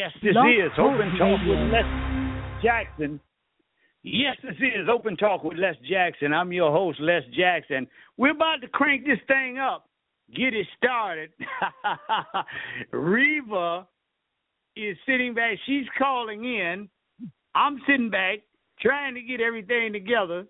Yes, this is Open Talk with Les Jackson. Yes, this is Open Talk with Les Jackson. I'm your host, Les Jackson. We're about to crank this thing up, get it started. Reva is sitting back. She's calling in. I'm sitting back trying to get everything together.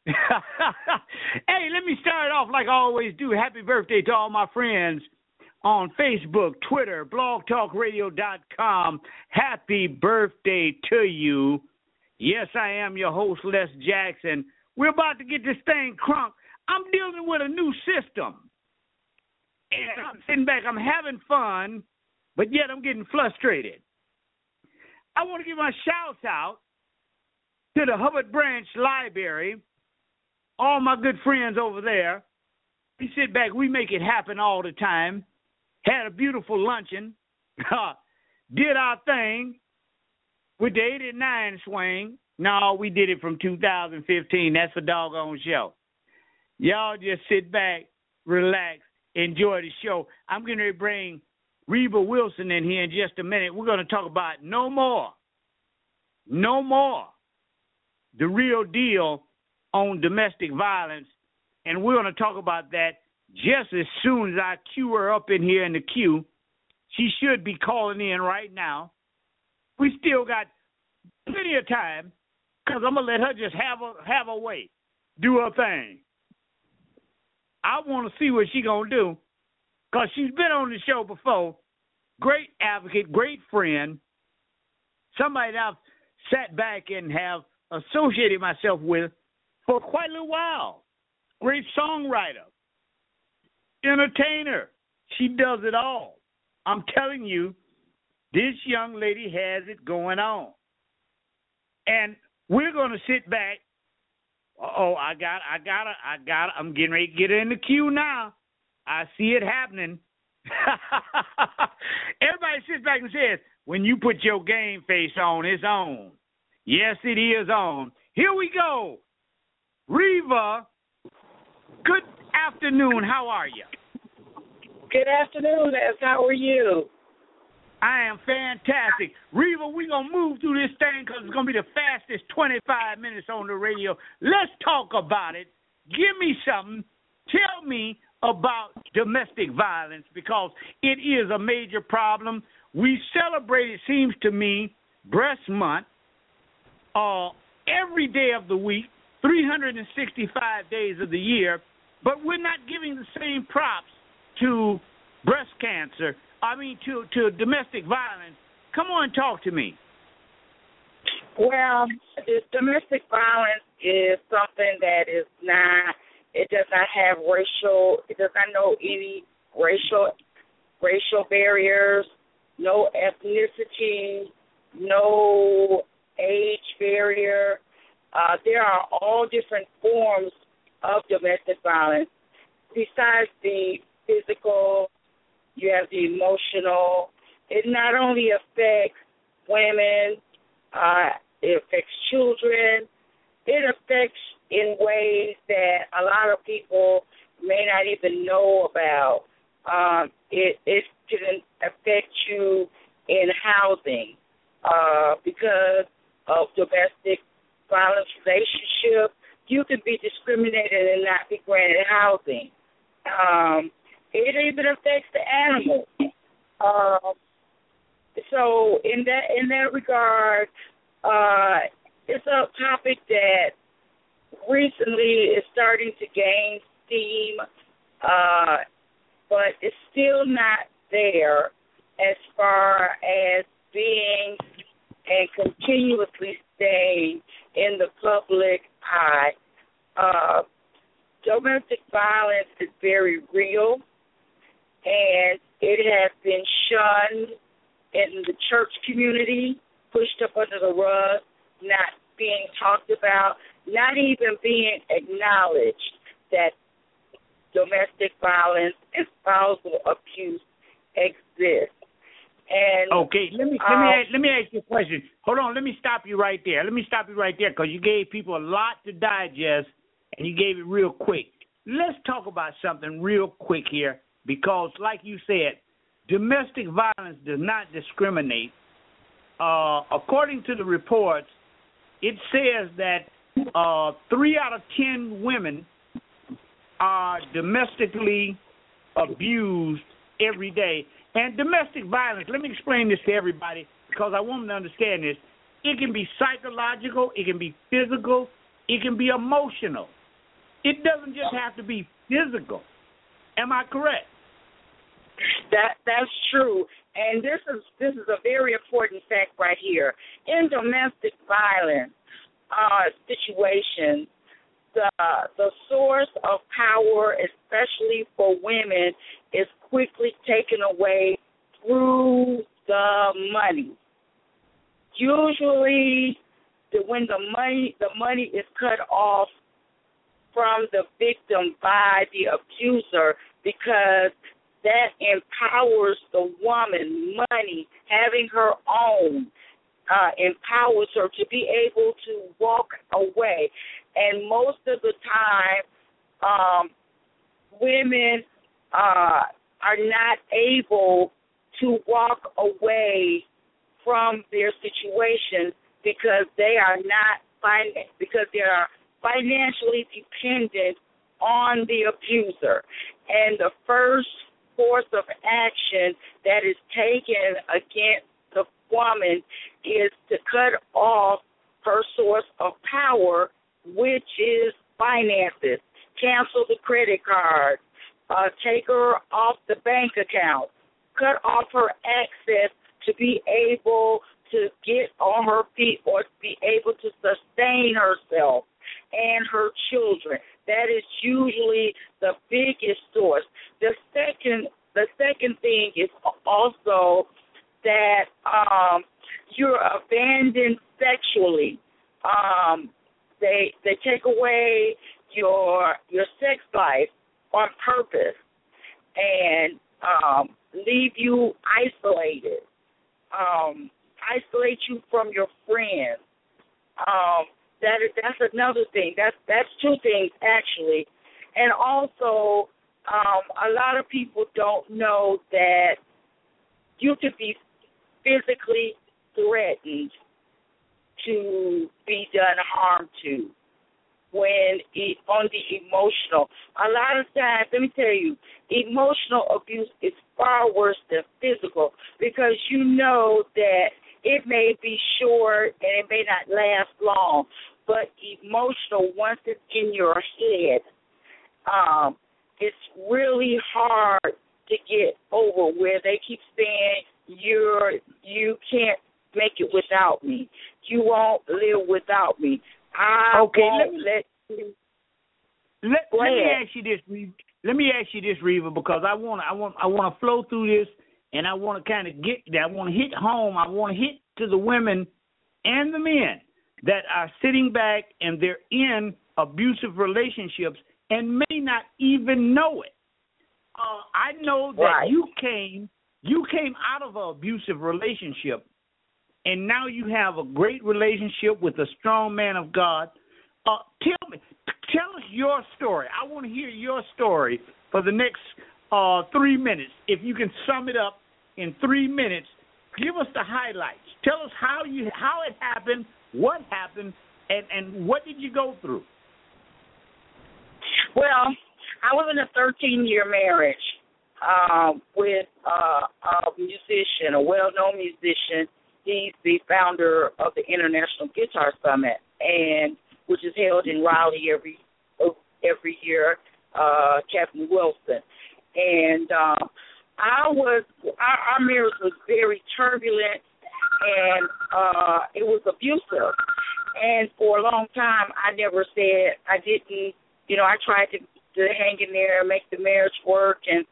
Hey, let me start off like I always do. Happy birthday to all my friends on Facebook, Twitter, blogtalkradio.com. Happy birthday to you. Yes, I am your host, Les Jackson. We're about to get this thing crunk. I'm dealing with a new system. And I'm sitting back. I'm having fun, but yet I'm getting frustrated. I want to give my shouts out to the Hubbard Branch Library, all my good friends over there. We sit back. We make it happen all the time. Had a beautiful luncheon. Did our thing with the 89 swing. No, we did it from 2015. That's a doggone show. Y'all just sit back, relax, enjoy the show. I'm going to bring Reva Wilson in here in just a minute. We're going to talk about No More, the real deal on domestic violence. And we're going to talk about that just as soon as I cue her up in here in the queue. She should be calling in right now. We still got plenty of time because I'm going to let her just have her way, do her thing. I want to see what she's going to do because she's been on the show before. Great advocate, great friend, somebody that I've sat back and have associated myself with for quite a little while. Great songwriter, entertainer. She does it all. I'm telling you, this young lady has it going on. And we're going to sit back. I'm getting ready to get her in the queue now. I see it happening. Everybody sits back and says, when you put your game face on, it's on. Yes, it is on. Here we go. Reva, good afternoon. How are you? Good afternoon, Les. How are you? I am fantastic. Reva, we're going to move through this thing because it's going to be the fastest 25 minutes on the radio. Let's talk about it. Give me something. Tell me about domestic violence because it is a major problem. We celebrate, it seems to me, Breast Month every day of the week, 365 days of the year, but we're not giving the same props to breast cancer. To domestic violence. Come on, talk to me. Well, domestic violence is something that is not, it does not have it does not know any racial barriers, no ethnicity, no age barrier. There are all different forms of domestic violence. Besides the physical, you have the emotional. It not only affects women, it affects children. It affects in ways that a lot of people may not even know about. It can affect you in housing because of domestic violence relationship. You can be discriminated and not be granted housing. It even affects the animals. So in that regard, it's a topic that recently is starting to gain steam, but it's still not there as far as being and continuously staying in the public eye. Domestic violence is very real, and it has been shunned in the church community, pushed up under the rug, not being talked about, not even being acknowledged that domestic violence and spousal abuse exist. And okay, let me ask you a question. Hold on, let me stop you right there. Because you gave people a lot to digest, and you gave it real quick. Let's talk about something real quick here, because like you said, domestic violence does not discriminate. according to the reports, it says that 3 out of 10 women are domestically abused every day. And domestic violence, let me explain this to everybody because I want them to understand this. It can be psychological, it can be physical, it can be emotional. It doesn't just have to be physical. Am I correct? That's true. And this is a very important fact right here. In domestic violence situations, the source of power, especially for women, is quickly taken away through the money. Usually, when the money is cut off from the victim by the abuser, because that empowers the woman. Money, having her own, empowers her to be able to walk away. And most of the time, women are not able to walk away from their situation because they are financially dependent on the abuser. And the first course of action that is taken against the woman is to cut off her source of power, which is finances. Cancel the credit card, take her off the bank account, cut off her access to be able to get on her feet or to be able to sustain herself and her children. That is usually the biggest source. The second thing is also that you're abandoned sexually. They take away your sex life on purpose and leave you isolated. Isolate you from your friends. That's another thing. That's two things actually, and also a lot of people don't know that you could be physically threatened to be done harm to on the emotional. A lot of times, let me tell you, emotional abuse is far worse than physical because you know that it may be short and it may not last long, but emotional, once it's in your head, it's really hard to get over, where they keep saying you can't make it without me. You won't live without me. Let me ask you this, Reva, because I want to flow through this, and I want to kind of get that. I want to hit home. I want to hit to the women and the men that are sitting back and they're in abusive relationships and may not even know it. I know that right. you came out of an abusive relationship, and now you have a great relationship with a strong man of God. Tell us your story. I want to hear your story for the next 3 minutes. If you can sum it up in 3 minutes, give us the highlights. Tell us how it happened, what happened, and what did you go through? Well, I was in a 13-year marriage with a musician, a well-known musician. He's the founder of the International Guitar Summit, and which is held in Raleigh every year, Captain Wilson. And our marriage was very turbulent, and it was abusive. And for a long time, I never said I didn't. I tried to hang in there and make the marriage work, and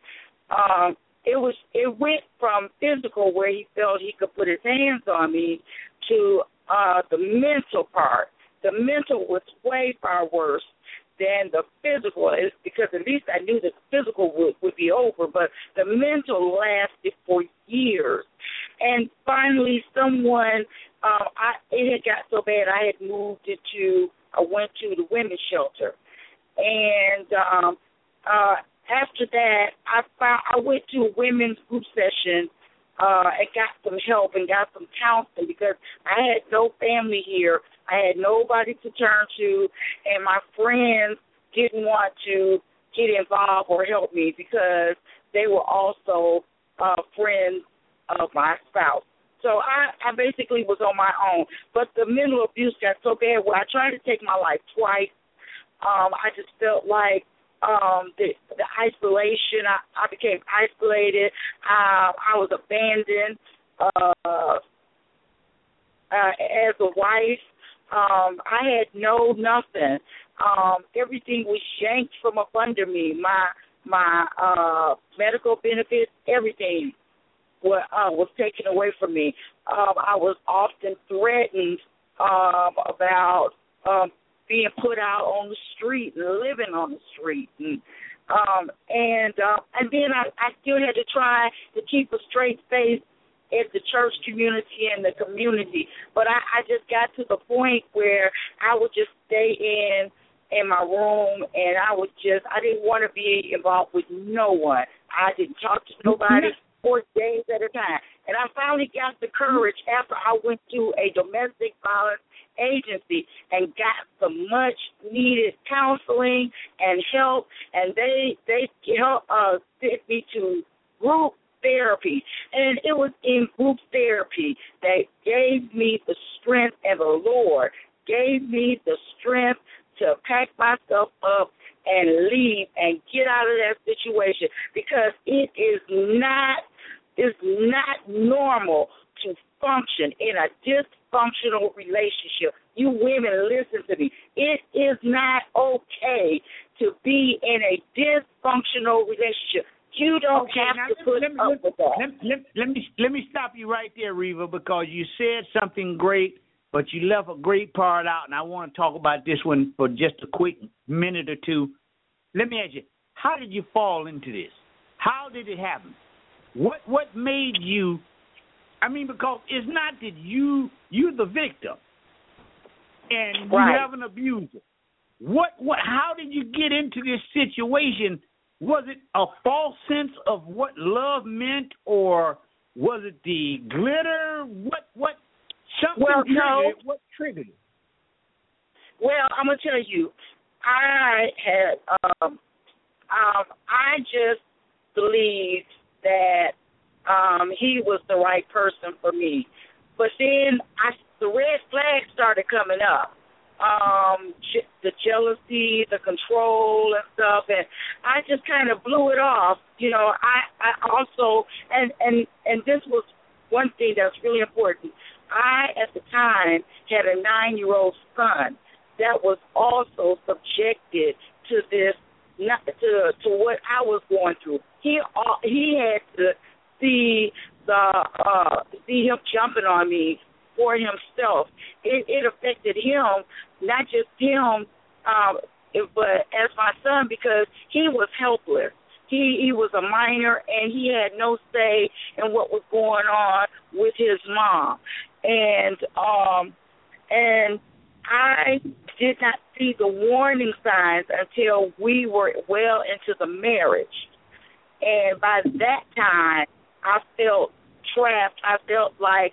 it went from physical, where he felt he could put his hands on me, to the mental part. The mental was way far worse than the physical, because at least I knew that the physical would be over, but the mental lasted for years. And finally, it had got so bad I went to the women's shelter. And after that, I went to a women's group session and got some help and got some counseling because I had no family here. I had nobody to turn to, and my friends didn't want to get involved or help me because they were also friends of my spouse. So I basically was on my own. But the mental abuse got so bad where I tried to take my life twice. I just felt like the isolation, I became isolated. I was abandoned as a wife. I had nothing. Everything was yanked from up under me. My medical benefits, everything was taken away from me. I was often threatened about being put out on the street and living on the street, and then I still had to try to keep a straight face at the church community and the community. But I just got to the point where I would just stay in my room, and I didn't want to be involved with no one. I didn't talk to nobody 4 days at a time. And I finally got the courage after I went to a domestic violence agency and got some much needed counseling and help, and they sent me to group therapy. And it was in group therapy that gave me the strength, and the Lord gave me the strength to pack myself up and leave and get out of that situation, because it is not normal to function in a dysfunctional relationship. You women, listen to me. It is not okay to be in a dysfunctional relationship. You don't have to put up with that. Let me stop you right there, Reva, because you said something great, but you left a great part out, and I want to talk about this one for just a quick minute or two. Let me ask you, how did you fall into this? How did it happen? What made you? I mean, because it's not that you're the victim, and you have an abuser. How did you get into this situation? Was it a false sense of what love meant, or was it the glitter? What? Something triggered it. What triggered it? Well, I'm gonna tell you, I had I just believed that he was the right person for me, but then the red flags started coming up. The jealousy, the control and stuff, and I just kind of blew it off. You know, I also, and this was one thing that's really important. I, at the time, had a 9-year-old son that was also subjected to this, to what I was going through. He had to see him jumping on me for himself. It affected him, not just him, but as my son, because he was helpless. He was a minor, and he had no say in what was going on with his mom. And I did not see the warning signs until we were well into the marriage. And by that time, I felt trapped. I felt like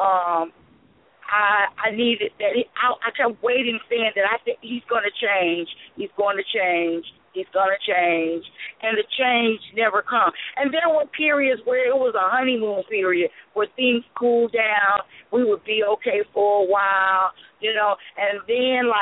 I needed that. I kept waiting, saying that he's going to change. He's going to change. He's going to change. And the change never come. And there were periods where it was a honeymoon period where things cooled down. We would be okay for a while, you know. And then,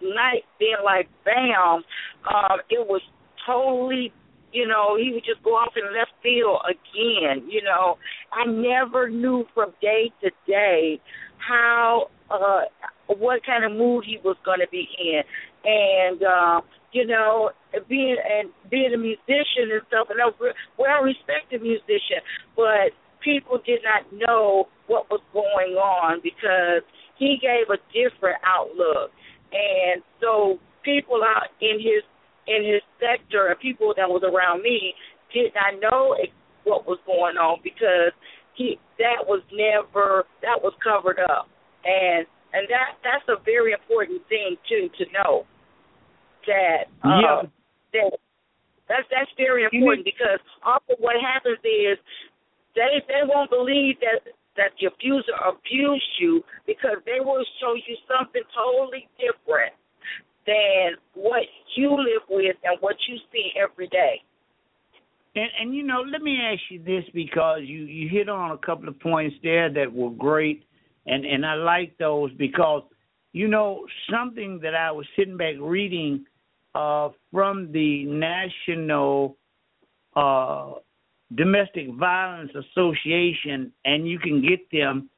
bam, it was totally, you know, he would just go off in left field again, you know. I never knew from day to day how, what kind of mood he was going to be in. And, you know, being a musician and stuff, and I was a well-respected musician, but people did not know what was going on because he gave a different outlook. And so people out in his sector and people that was around me did not know what was going on because that was covered up. And that's a very important thing too, to know that that's very important, because often what happens is they won't believe that the abuser abused you, because they will show you something totally different than what you live with and what you see every day. And let me ask you this, because you hit on a couple of points there that were great, and I like those because, something that I was sitting back reading from the National Domestic Violence Association, and you can get them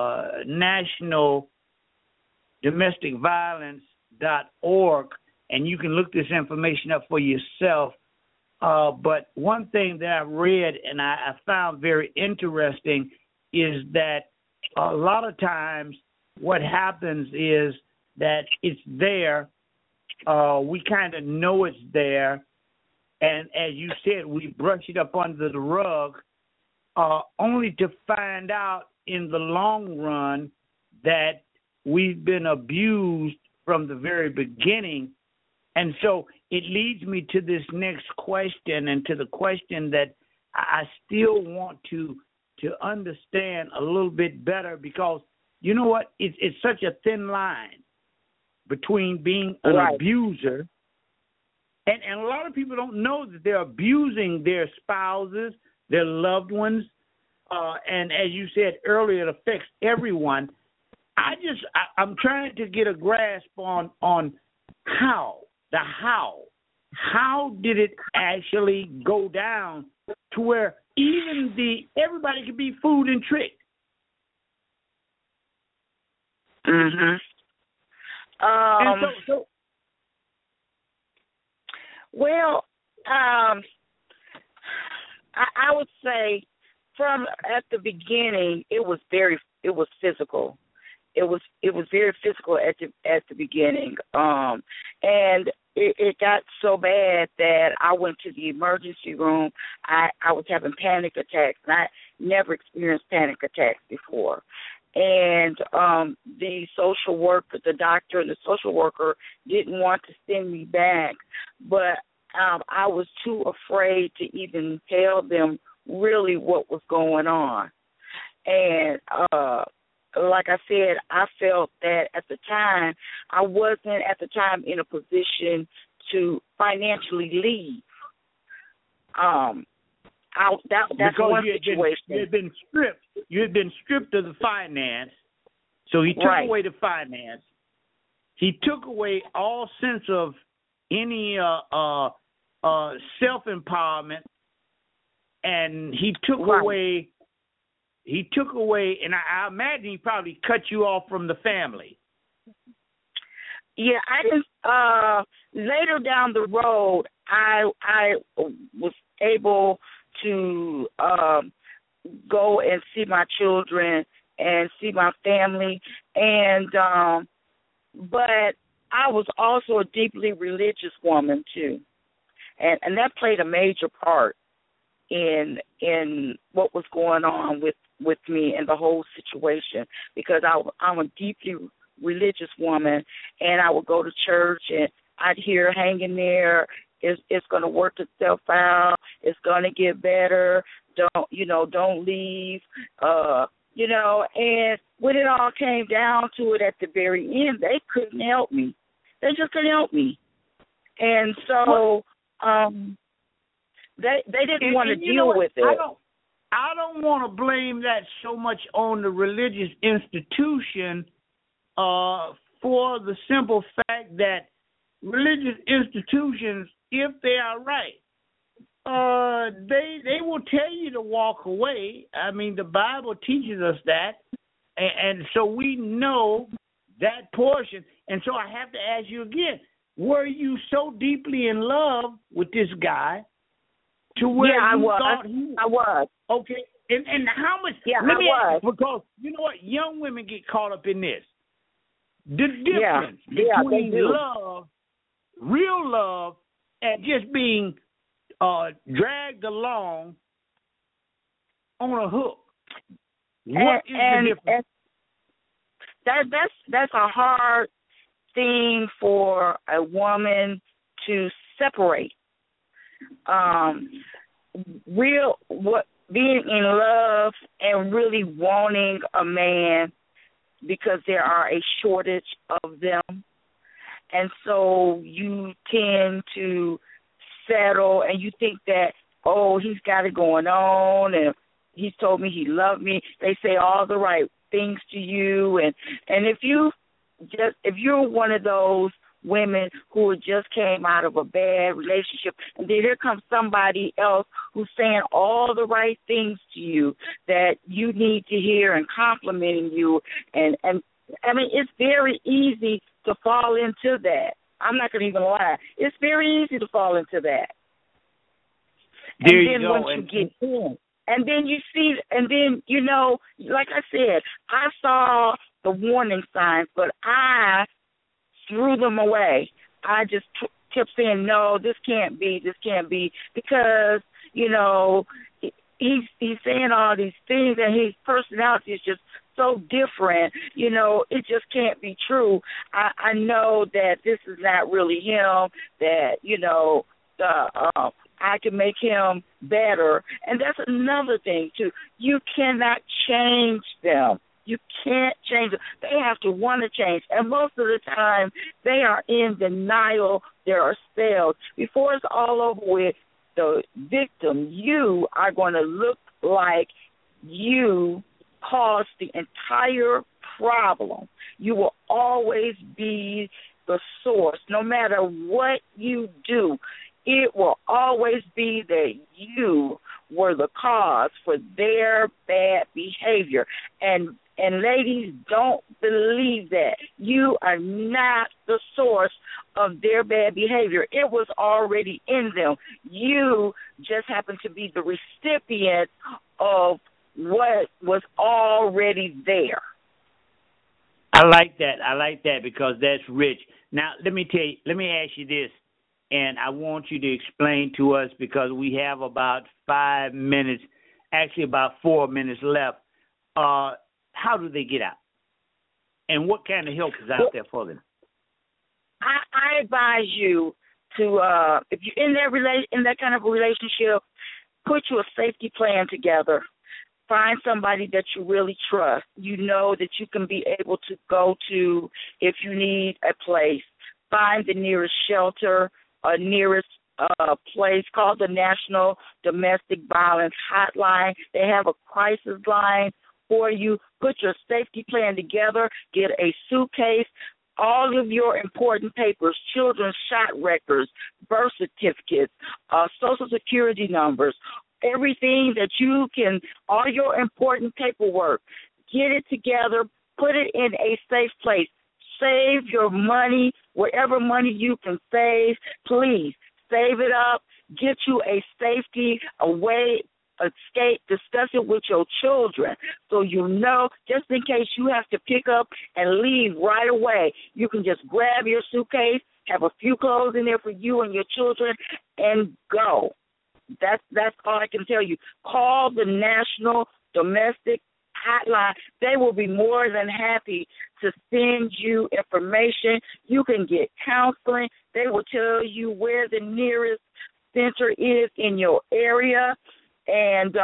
nationaldomesticviolence.org, and you can look this information up for yourself. But one thing that I read and I found very interesting is that a lot of times what happens is that it's there. We kind of know it's there. And as you said, we brush it up under the rug, only to find out in the long run that we've been abused from the very beginning. And so it leads me to this next question, and to the question that I still want to understand a little bit better, because you know what? It's such a thin line between being an abuser, and a lot of people don't know that they're abusing their spouses, their loved ones, and as you said earlier, it affects everyone. I'm trying to get a grasp on how did it actually go down to where even everybody could be fooled and tricked? Mhm. Well, I would say from at the beginning, it was physical. It was very physical at the beginning, and it got so bad that I went to the emergency room. I was having panic attacks, and I never experienced panic attacks before. And the social worker, the doctor, and the social worker didn't want to send me back, but I was too afraid to even tell them really what was going on. And like I said, I felt that at the time, I wasn't at the time in a position to financially leave. That's one situation. You had been stripped of the finance, so he took away the finance. He took away all sense of any self-empowerment, and he took away. He took away, and I imagine he probably cut you off from the family. Yeah, I just later down the road, I was able to go and see my children and see my family, and but I was also a deeply religious woman too, and that played a major part in what was going on with me and the whole situation, because I'm a deeply religious woman, and I would go to church and I'd hear hang in there. It's going to work itself out. It's going to get better. Don't leave. And when it all came down to it at the very end, they couldn't help me. They just couldn't help me. And so they didn't want to deal with it. I don't want to blame that so much on the religious institution for the simple fact that religious institutions, if they are right, they will tell you to walk away. I mean, the Bible teaches us that, and so we know that portion. And so I have to ask you again, were you so deeply in love with this guy to where I was. Okay. And how much? Yeah, I was. Because you know what? Young women get caught up in this. The difference between love, real love, and just being dragged along on a hook. What is the difference? That's a hard thing for a woman to separate. being in love and really wanting a man because there are a shortage of them. And so you tend to settle and you think that, oh, he's got it going on and he's told me he loved me. They say all the right things to you. And if you're one of those women who just came out of a bad relationship, and then here comes somebody else who's saying all the right things to you that you need to hear and complimenting you, and I mean, it's very easy to fall into that. I'm not going to even lie. It's very easy to fall into that. There and you then go. once you get in, and then you see, and then, you know, like I said, I saw the warning signs, but I threw them away. I just kept saying, no, this can't be, because, you know, he's saying all these things, and his personality is just so different. You know, it just can't be true. I know that this is not really him, that, you know, I can make him better. And that's another thing, too. You cannot change them. You can't change them. They have to want to change. And most of the time, they are in denial themselves. Before it's all over with, the victim, you are going to look like you caused the entire problem. You will always be the source. No matter what you do, it will always be that you were the cause for their bad behavior. And ladies, don't believe that. You are not the source of their bad behavior. It was already in them. You just happen to be the recipient of what was already there. I like that because that's rich. Now, let me ask you this, and I want you to explain to us, because we have about 5 minutes, actually about 4 minutes left. How do they get out? And what kind of help is out there for them? I advise you to, if you're in that kind of a relationship, put you a safety plan together. Find somebody that you really trust. You know that you can be able to go to if you need a place. Find the nearest shelter, nearest place called the National Domestic Violence Hotline. They have a crisis line for you. Put your safety plan together. Get a suitcase. All of your important papers, children's shot records, birth certificates, Social Security numbers, everything that you can, all your important paperwork, get it together, put it in a safe place. Save your money, wherever money you can save, please save it up, get you a safety, a way, escape, discuss it with your children so you know, just in case you have to pick up and leave right away, you can just grab your suitcase, have a few clothes in there for you and your children, and go. That's all I can tell you. Call the National Domestic Hotline. They will be more than happy to send you information. You can get counseling. They will tell you where the nearest center is in your area, and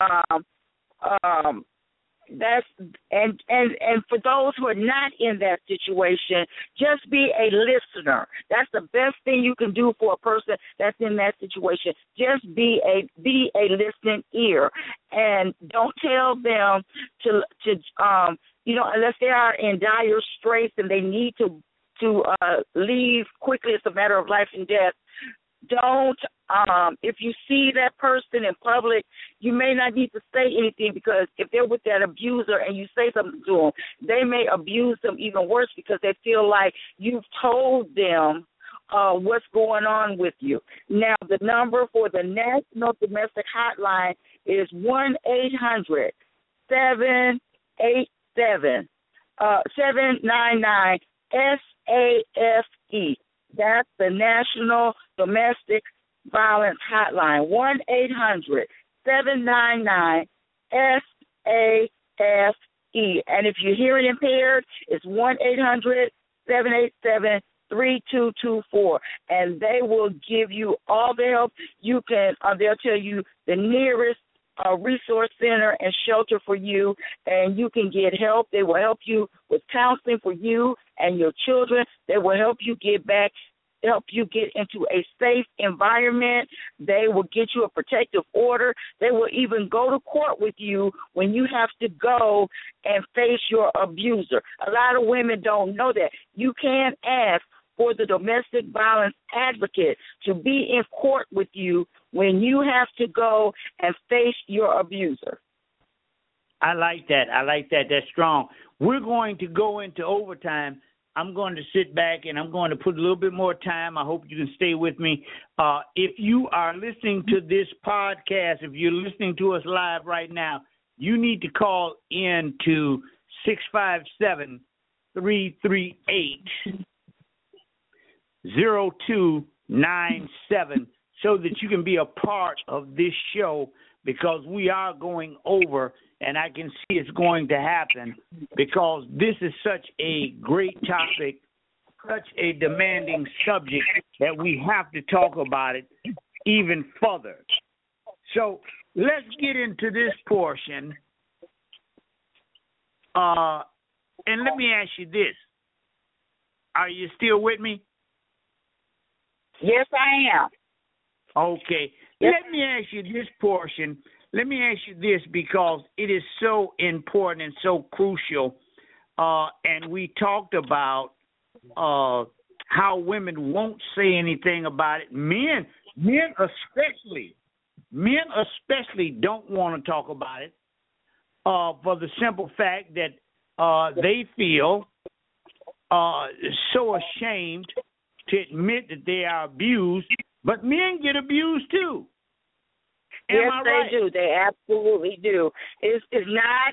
that's and for those who are not in that situation, just be a listener. That's the best thing you can do for a person that's in that situation. Just be a listening ear, and don't tell them to unless they are in dire straits and they need to leave quickly. It's a matter of life and death. Don't, if you see that person in public, you may not need to say anything, because if they're with that abuser and you say something to them, they may abuse them even worse because they feel like you've told them what's going on with you. Now, the number for the National Domestic Hotline is 1-800-799-SAFE. That's the National Domestic Violence Hotline, 1-800-799-SAFE. And if you're hearing impaired, it's 1-800-787-3224. And they will give you all the help you can. They'll tell you the nearest a resource center and shelter for you, and you can get help. They will help you with counseling for you and your children. They will help you get into a safe environment. They will get you a protective order. They will even go to court with you when you have to go and face your abuser. A lot of women don't know that. You can ask for the domestic violence advocate to be in court with you when you have to go and face your abuser. I like that. That's strong. We're going to go into overtime. I'm going to sit back and I'm going to put a little bit more time. I hope you can stay with me. If you are listening to this podcast, if you're listening to us live right now, you need to call in to 657-338-0297 so that you can be a part of this show, because we are going over, and I can see it's going to happen because this is such a great topic, such a demanding subject that we have to talk about it even further. So let's get into this portion. And let me ask you this. Are you still with me? Yes, I am. Okay. Yes. Let me ask you this portion. Let me ask you this, because it is so important and so crucial. And we talked about how women won't say anything about it. Men especially don't want to talk about it for the simple fact that they feel so ashamed to admit that they are abused. But men get abused too. Yes, they do. They absolutely do. It's not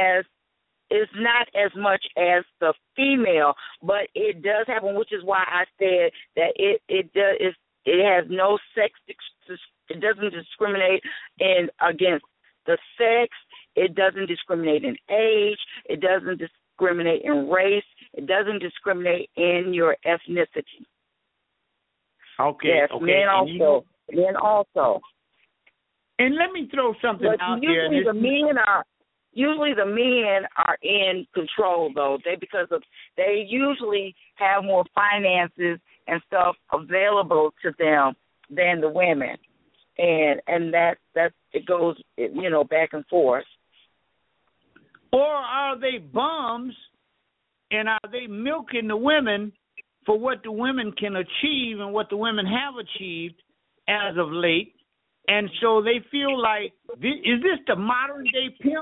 as much as the female, but it does happen, which is why I said that it has no sex. It doesn't discriminate against the sex. It doesn't discriminate in age. It doesn't discriminate in race. It doesn't discriminate in your ethnicity. Okay. Yes, okay. Men also. And let me throw something out there. Usually the men are in control, though. They usually have more finances and stuff available to them than the women, and that it goes back and forth. Or are they bums, and are they milking the women for what the women can achieve and what the women have achieved as of late? And so they feel like, is this the modern day pimp?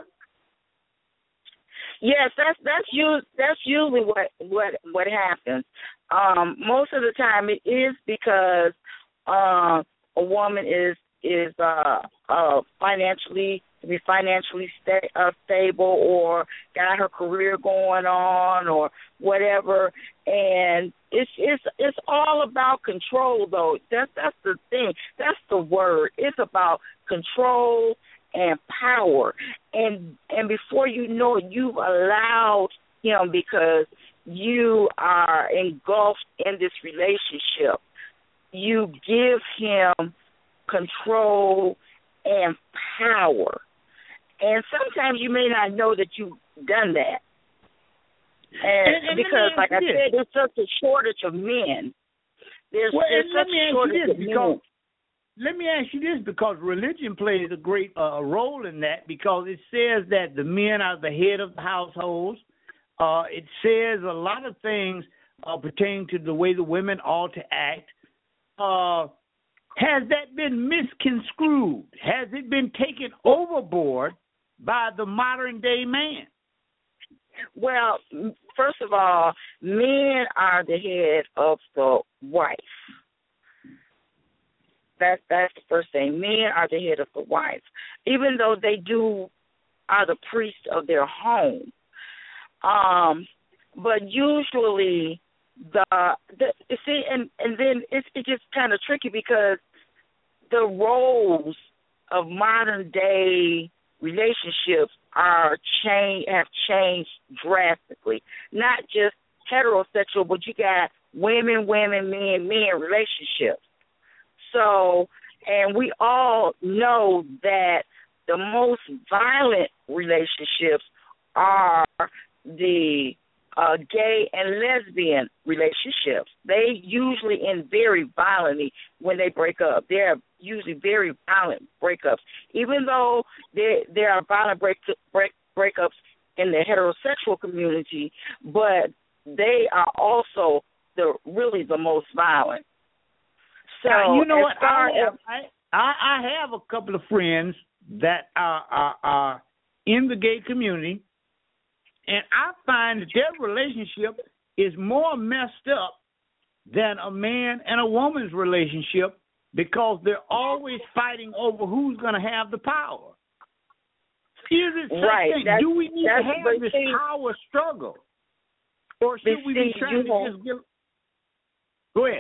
Yes, that's usually what happens. Most of the time, it is because a woman is financially stable, or got her career going on, or whatever, and it's all about control, though. That's the thing. That's the word. It's about control and power, and before you know it, you've allowed him, because you are engulfed in this relationship. You give him control and power, and sometimes you may not know that you've done that. And because, like I said, there's such a shortage of men. There's such a shortage of men. Let me ask you this, because religion plays a great role in that, because it says that the men are the head of the households. It says a lot of things pertaining to the way the women ought to act. Has that been misconstrued? Has it been taken overboard by the modern day man? Well, first of all, men are the head of the wife. That's the first thing. Men are the head of the wife, even though they are the priest of their home. But usually you see, and then it gets kind of tricky, because the roles of modern day relationships have changed drastically. Not just heterosexual, but you got women, men relationships. So, and we all know that the most violent relationships are the gay and lesbian relationships. They usually end very violently when they break up. They're usually very violent breakups. Even though there are violent breakups in the heterosexual community, but they are also really the most violent. So you know what? I have a couple of friends that are in the gay community, and I find that their relationship is more messed up than a man and a woman's relationship because they're always fighting over who's going to have the power. Is it such do we need to have this power struggle? Or should we be trying to just give... Go ahead.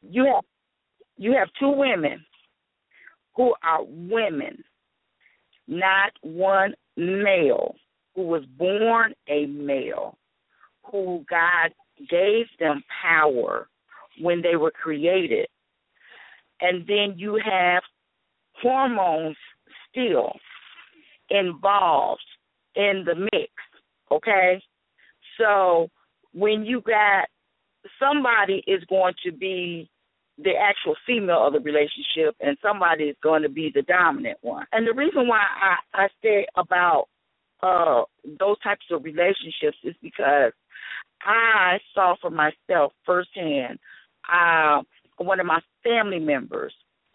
You have two women who are women, not one male who was born a male, who God gave them power when they were created. And then you have hormones still involved in the mix, okay? So when you got somebody is going to be the actual female of the relationship and somebody is going to be the dominant one. And the reason why I say about those types of relationships is because I saw for myself firsthand. One of my family members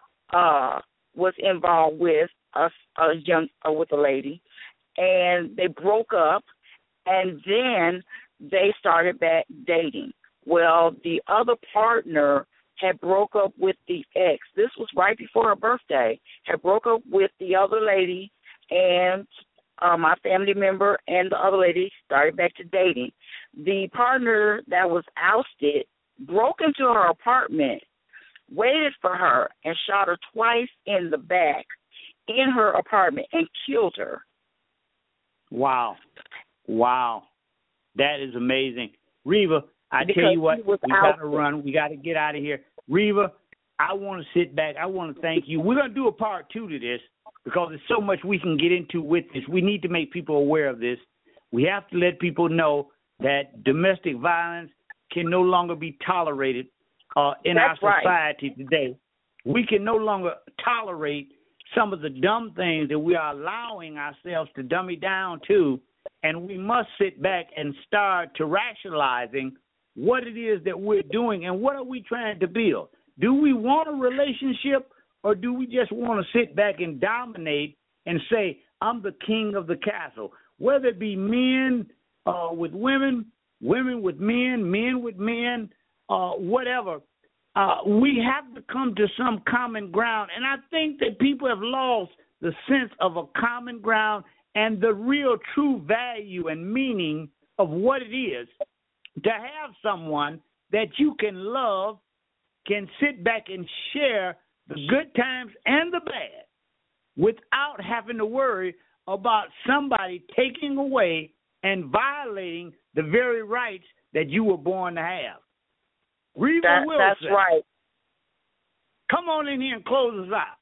was involved with with a lady, and they broke up, and then they started back dating. Well, the other partner had broke up with the ex. This was right before her birthday. Had broke up with the other lady, and my family member and the other lady started back to dating. The partner that was ousted broke into her apartment, waited for her, and shot her twice in the back in her apartment and killed her. Wow. That is amazing. Reva, I tell you what, we got to run. We got to get out of here. Reva, I want to sit back. I want to thank you. We're going to do a part 2 to this because there's so much we can get into with this. We need to make people aware of this. We have to let people know that domestic violence can no longer be tolerated in our society today. We can no longer tolerate some of the dumb things that we are allowing ourselves to dummy down to, and we must sit back and start to rationalizing what it is that we're doing and what are we trying to build. Do we want a relationship, or do we just want to sit back and dominate and say, I'm the king of the castle? Whether it be men with women, women with men with men, whatever, we have to come to some common ground. And I think that people have lost the sense of a common ground and the real true value and meaning of what it is to have someone that you can love, can sit back and share the good times and the bad without having to worry about somebody taking away and violating the very rights that you were born to have. Reva Wilson. That's right. Come on in here and close us out.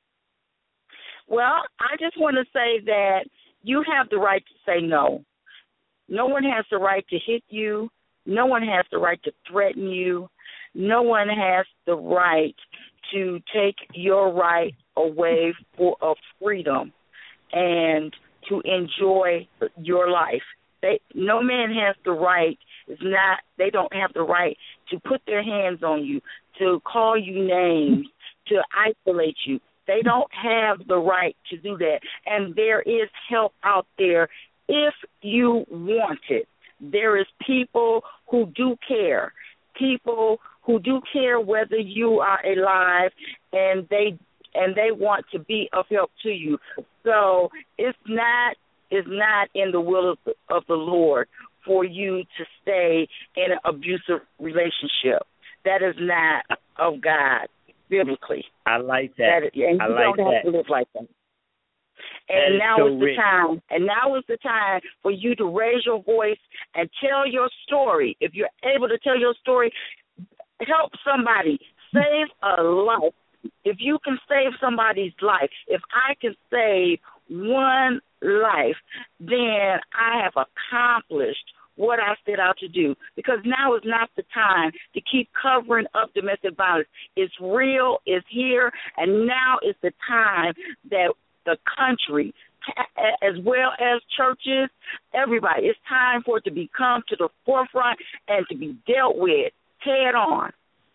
Well, I just want to say that you have the right to say no. No one has the right to hit you. No one has the right to threaten you. No one has the right to take your right away of freedom and to enjoy your life. No man has the right. They don't have the right to put their hands on you, to call you names, to isolate you. They don't have the right to do that. And there is help out there if you want it. There is people who do care, people who do care whether you are alive, and they want to be of help to you. So it's not in the will of the Lord for you to stay in an abusive relationship. That is not of God biblically. I like that. And you don't have to live like that. And now is the time. And now is the time for you to raise your voice and tell your story. If you're able to tell your story, help somebody, save a life. If you can save somebody's life, if I can save one life, then I have accomplished what I set out to do, because now is not the time to keep covering up domestic violence. It's real, it's here, and now is the time that the country, as well as churches, everybody, it's time for it to come to the forefront and to be dealt with head on.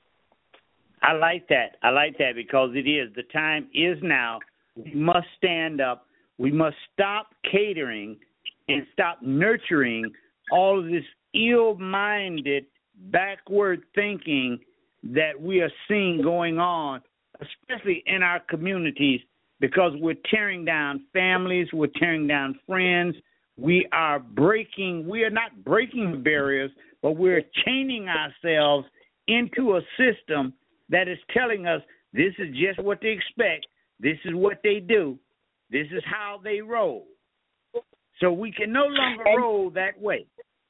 I like that because it is. The time is now. We must stand up. We must stop catering and stop nurturing all of this ill-minded, backward thinking that we are seeing going on, especially in our communities, because we're tearing down families, we're tearing down friends. We are not breaking the barriers, but we're chaining ourselves into a system that is telling us this is just what they expect, this is what they do, this is how they roll. So we can no longer roll that way.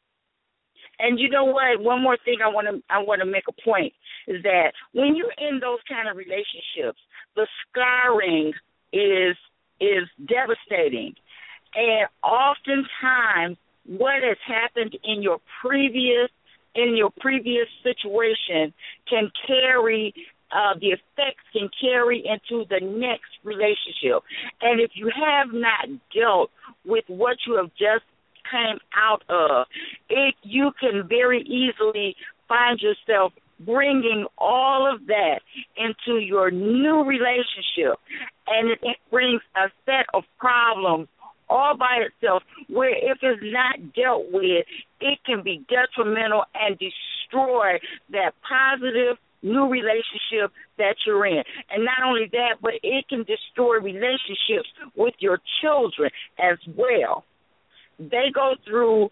And you know what? One more thing I want to make a point is that when you're in those kind of relationships, the scarring is devastating. And oftentimes what has happened in your previous situation can carry the effects can carry into the next relationship. And if you have not dealt with what you have just came out of, you can very easily find yourself bringing all of that into your new relationship, and it brings a set of problems all by itself where if it's not dealt with, it can be detrimental and destroy that positive new relationship that you're in. And not only that, but it can destroy relationships with your children as well. They go through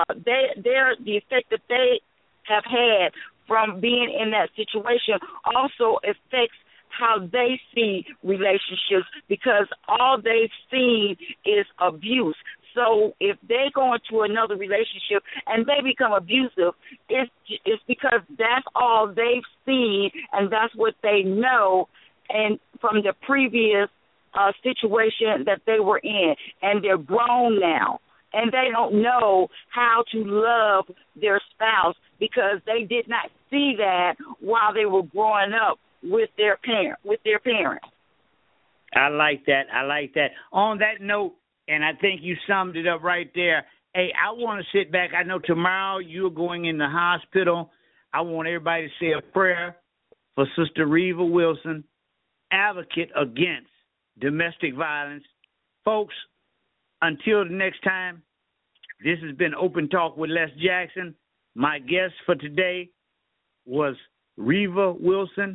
the effect that they have had from being in that situation also affects how they see relationships, because all they've seen is abuse. So if they go into another relationship and they become abusive, it's because that's all they've seen and that's what they know, and from the previous situation that they were in, and they're grown now. And they don't know how to love their spouse because they did not see that while they were growing up with their parents. I like that. On that note, and I think you summed it up right there, hey, I want to sit back. I know tomorrow you're going in the hospital. I want everybody to say a prayer for Sister Reva Wilson, advocate against domestic violence. Folks, until the next time, this has been Open Talk with Les Jackson. My guest for today was Reva Wilson,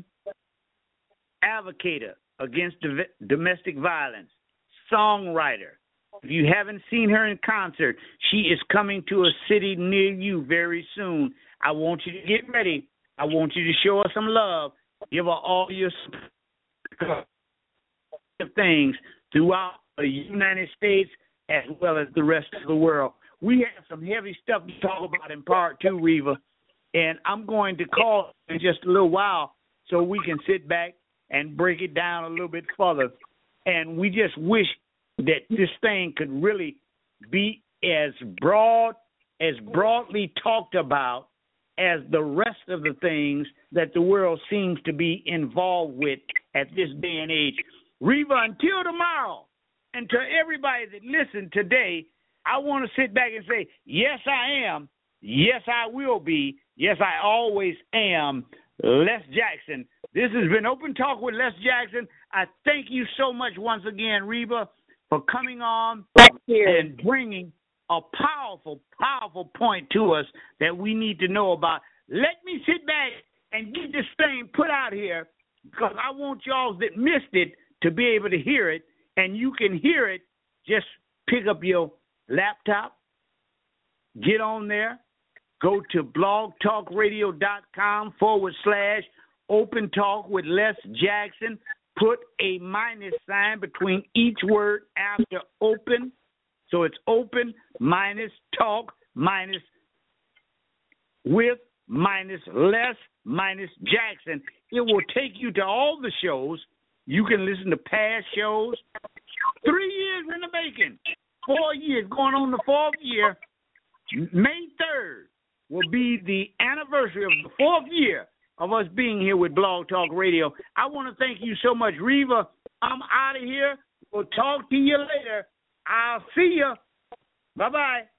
advocate against domestic violence, songwriter. If you haven't seen her in concert, she is coming to a city near you very soon. I want you to get ready. I want you to show her some love. Give her all your things throughout the United States as well as the rest of the world. We have some heavy stuff to talk about in part 2, Reva, and I'm going to call in just a little while so we can sit back and break it down a little bit further. And we just wish that this thing could really be as broadly talked about as the rest of the things that the world seems to be involved with at this day and age. Reva, until tomorrow, and to everybody that listened today, I want to sit back and say, yes, I am. Yes, I will be. Yes, I always am. Les Jackson. This has been Open Talk with Les Jackson. I thank you so much once again, Reva, for coming on and bringing a powerful, powerful point to us that we need to know about. Let me sit back and get this thing put out here because I want y'all that missed it to be able to hear it, and you can hear it. Just pick up your laptop, get on there, go to blogtalkradio.com/Open Talk with Les Jackson. Put a minus sign between each word after open. So it's open minus talk minus with minus Les minus Jackson. It will take you to all the shows. You can listen to past shows, 3 years in the making. 4 years, going on the 4th year. May 3rd will be the anniversary of the 4th year of us being here with Blog Talk Radio. I want to thank you so much, Reva. I'm out of here. We'll talk to you later. I'll see you. Bye-bye.